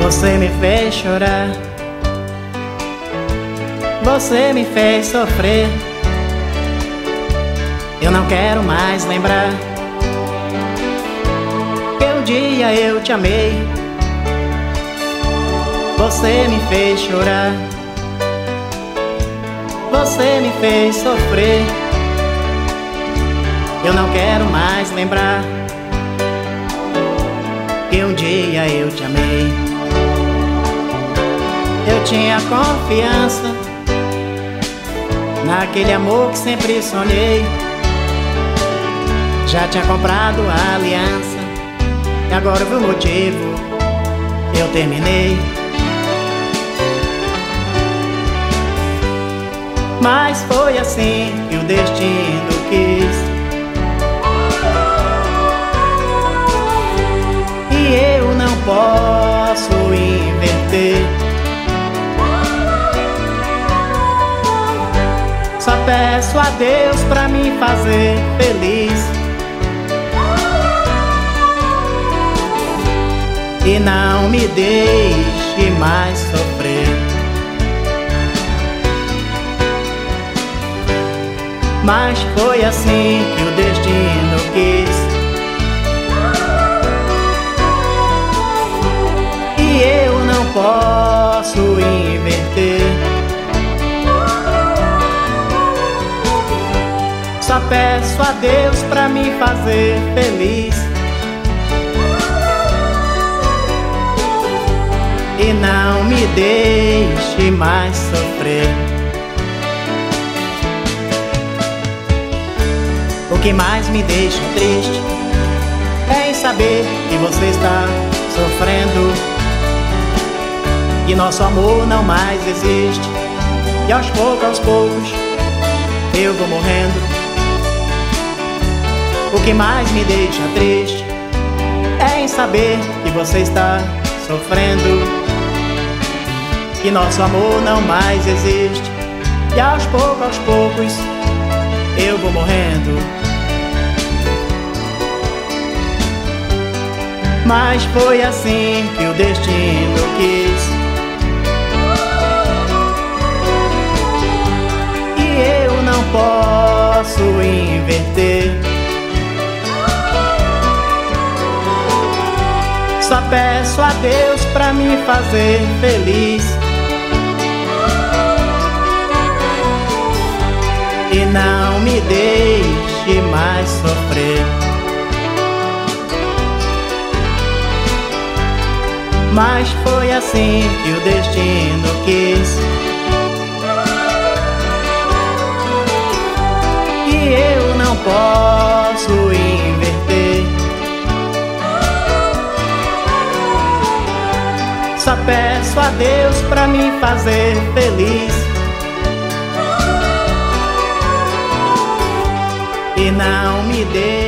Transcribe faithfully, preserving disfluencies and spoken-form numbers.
Você me fez chorar, você me fez sofrer. Eu não quero mais lembrar que um dia eu te amei. Você me fez chorar, você me fez sofrer. Eu não quero mais lembrar que um dia eu te amei. Eu tinha confiança naquele amor que sempre sonhei. Já tinha comprado a aliança e agora por um motivo eu terminei. Mas foi assim que o destino quis, e eu não posso inverter. Só peço a Deus pra me fazer feliz e não me deixe mais sofrer. Mas foi assim que o destino quis, e eu não posso inverter. Só peço a Deus pra me fazer feliz e não me deixe mais sofrer. O que mais me deixa triste é em saber que você está sofrendo, que nosso amor não mais existe, e aos poucos, aos poucos eu vou morrendo. O que mais me deixa triste é em saber que você está sofrendo, que nosso amor não mais existe, e aos poucos, aos poucos eu vou morrendo. Mas foi assim que o destino quis, e eu não posso inverter. Só peço a Deus pra me fazer feliz e não me deixe mais sofrer. Mas foi assim que o destino quis, e eu não posso inverter. Só peço a Deus pra me fazer feliz e não me deixe